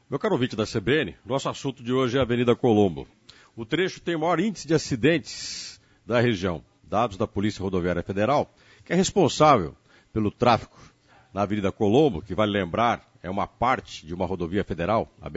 Meu caro ouvinte da CBN, nosso assunto de hoje é a Avenida Colombo. O trecho tem o maior índice de acidentes da região, dados da Polícia Rodoviária Federal, que é responsável pelo tráfego na Avenida Colombo, que vale lembrar, é uma parte de uma rodovia federal, a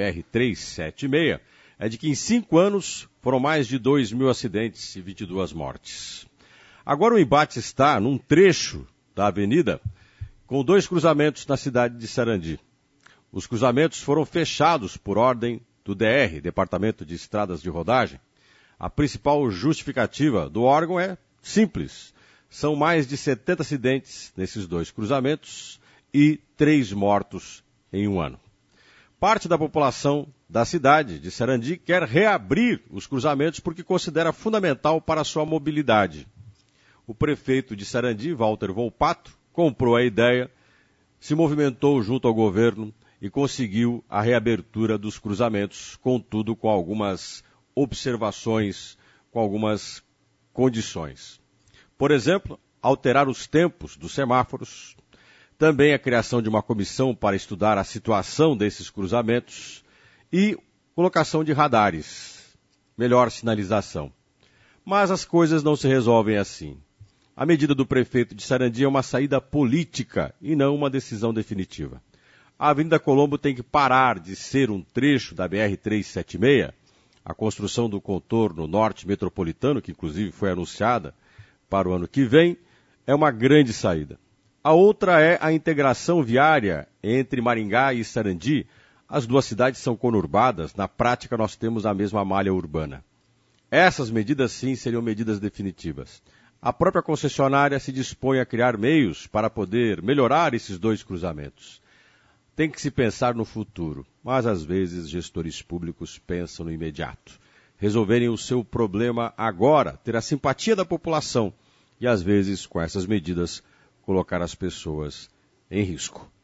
BR-376, é de que em 5 anos foram mais de 2.000 acidentes e 22 mortes. Agora o embate está num trecho da avenida com 2 cruzamentos na cidade de Sarandi. Os cruzamentos foram fechados por ordem do DR, Departamento de Estradas de Rodagem. A principal justificativa do órgão é simples. São mais de 70 acidentes nesses 2 cruzamentos e 3 mortos em 1 ano. Parte da população da cidade de Sarandi quer reabrir os cruzamentos porque considera fundamental para a sua mobilidade. O prefeito de Sarandi, Walter Volpato, comprou a ideia, se movimentou junto ao governo e conseguiu a reabertura dos cruzamentos, contudo com algumas observações, com algumas condições. Por exemplo, alterar os tempos dos semáforos, também a criação de uma comissão para estudar a situação desses cruzamentos e colocação de radares, melhor sinalização. Mas as coisas não se resolvem assim. A medida do prefeito de Sarandi é uma saída política e não uma decisão definitiva. A Avenida Colombo tem que parar de ser um trecho da BR-376, a construção do contorno norte metropolitano, que inclusive foi anunciada para o ano que vem, é uma grande saída. A outra é a integração viária entre Maringá e Sarandi. As 2 cidades são conurbadas, na prática nós temos a mesma malha urbana. Essas medidas sim seriam medidas definitivas. A própria concessionária se dispõe a criar meios para poder melhorar esses 2 cruzamentos. Tem que se pensar no futuro, mas às vezes gestores públicos pensam no imediato. Resolverem o seu problema agora, ter a simpatia da população e às vezes com essas medidas colocar as pessoas em risco.